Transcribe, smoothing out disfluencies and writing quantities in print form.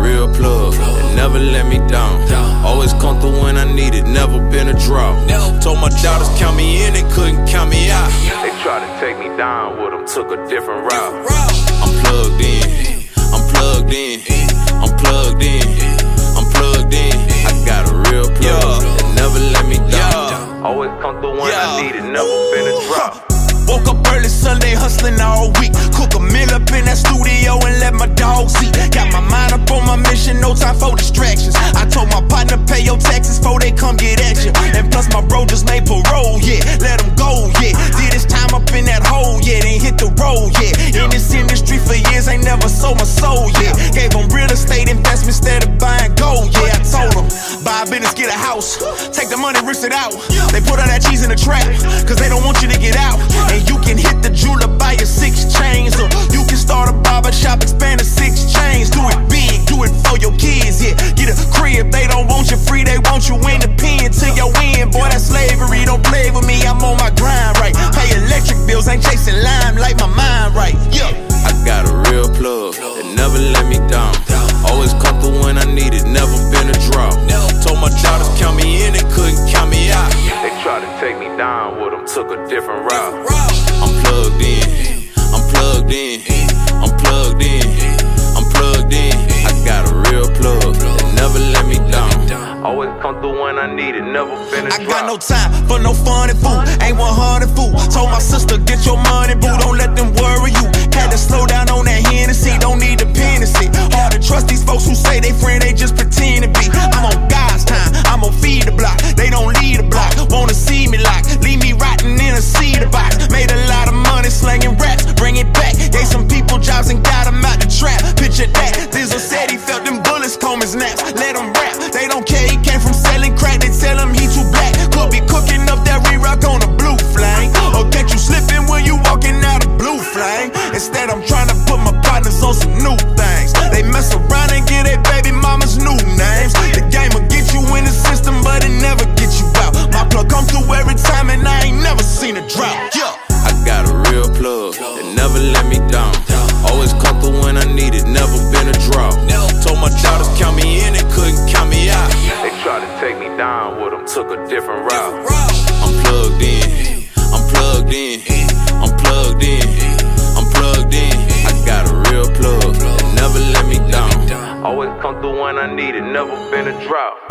real plug, and never let me down. Always come through when I need it, never been a drought. Told my daughters count me in, they couldn't count me out. They tried to take me down with them, took a different route. I'm plugged in, I'm plugged in, I'm plugged in, I'm plugged in. I got a real plug, and never let me down. Always come through when I need it, never been a drought. Woke up early Sunday hustling all week. Cook a meal up in that studio and let my dogs eat. Got my mind up on my mission, no time for distractions. I told my partner pay your taxes before they come get at you. And plus my bro just made parole, yeah. Let him go, yeah. Did his time up in that hole, yeah. Then hit the road, yeah. In this industry for years, ain't never sold my soul, yeah. Gave him real estate investment instead of buying gold, yeah. I told him, buy a business, get a house. Take the money, risk it out. They put all that cheese in the trap, cause they don't want you to get out. And you can hit the jeweler, buy your 6 chains. Or you can start a barber shop, expand to 6 chains. Do it big, do it for your kids, yeah. Get a crib, they don't want you free, they want you in the pen till you win. Boy, that's slavery, don't play with me, I'm on my grind, right. Pay electric bills, ain't chasing lime, like my mind, right, yeah. I got a real plug, that never let me down. Always come through when I need it, never been a drought. Told my daughters count me in, they couldn't count me out. They tried to take me down with them, took a different route. I'm plugged in, I'm plugged in, I'm plugged in, I'm plugged in. I got a real plug, that never let me down. Always come through when I need it, never been a drought. I got no time for no funny food, ain't 100 fool. Told my sister, get your money, boo, don't let them worry you. Had to slow down on that Hennessy, don't need dependency. Hard to trust these folks who say they friend, they just pretend to be. I'm on God's time, I'm gon' feed the block, they don't lead the block. Wanna see me like, leave me rotting in a cedar box. Made a lot of money slanging raps, bring it back. Gave some people jobs and got them out the trap. Picture that, Dizzle said he felt them bullets comb his naps. Let him rap, they don't care, he came from selling crack. They tell him he too black, could be cooking up that re-rock on a blue flame. Or catch you slipping when you walking out a blue flame. Instead I'm trying to put my partners on some new things. They mess around and get their baby mama's new names. The game will get you in the system, but it never get you out. My plug come through every time and I ain't never seen a drought, yeah. I got a real plug, that never let me down. Always come through when I need it, never been a drought. Told my daughters count me in, they couldn't count me out. They tried to take me down with them, took a different route. I'm plugged in, I'm plugged in, I'm plugged in, I'm plugged in. I got a real plug, that never let me down. Always come through when I need it, never been a drought.